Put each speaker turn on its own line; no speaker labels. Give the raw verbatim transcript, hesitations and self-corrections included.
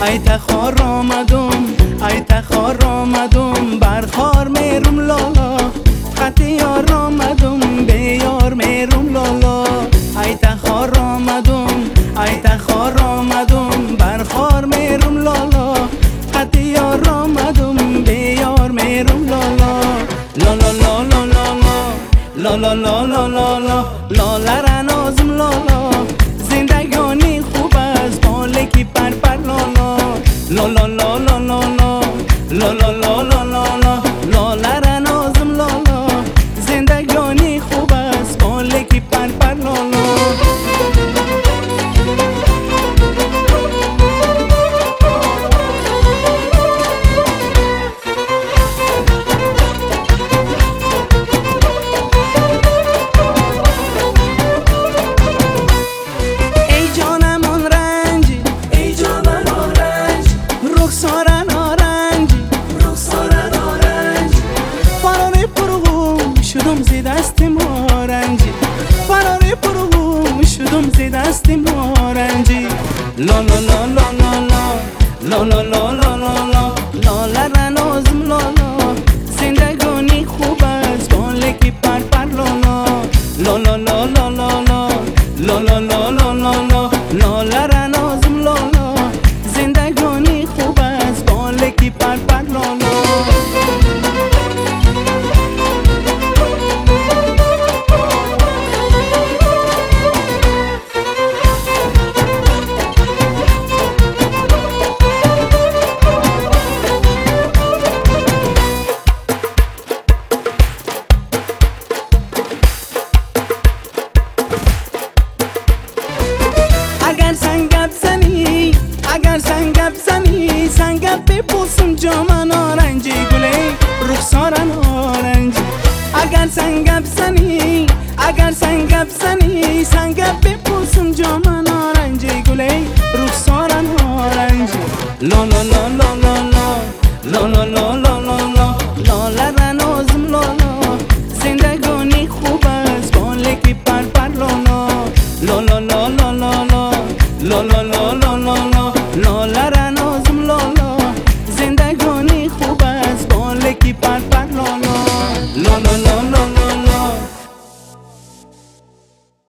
ای تخار آمدم ای تخار آمدم برخار میرم لالا خط یار آمدم به یار میرم لالا ای تخار آمدم ای تخار آمدم برخار میرم لالا خط یار آمدم به یار میرم لالا لالا لالا لالا لالا لالا لالا لالا رنازم لالا زندگانی خوب است ماله کی پر پر لالا لالا لالا لالا لالا لالا لالا لالا رنازم لالا زندگانی خوب است ماله کی پر پر لالا دستم آرنجی فراری پرغم شدم زی دستم آرنجی لا لا لا لا لا لا لا لا لا لا لا لا لا رنازم لالا زندگانی خوب است ماله کی پر پر لالا لا لا لا لا لا لا لا لا لا لا لا لا لا رنازم لالا زندگانی خوب است ماله کی پر پر لالا اگر سنگب زنی اگر سنگب زنی سنگب بپوسم جامن آرنجی گله رخسارن آرنجی اگر سنگب زنی اگر سنگب زنی سنگب بپوسم جامن آرنجی گله رخسارن آرنجی لا لا لا لا لا لا لا لا لا لا لا لا لا رنازم لالا زندگانی خوب است ماله کی پر پر لالا لا لا لا لا لا لا لا لا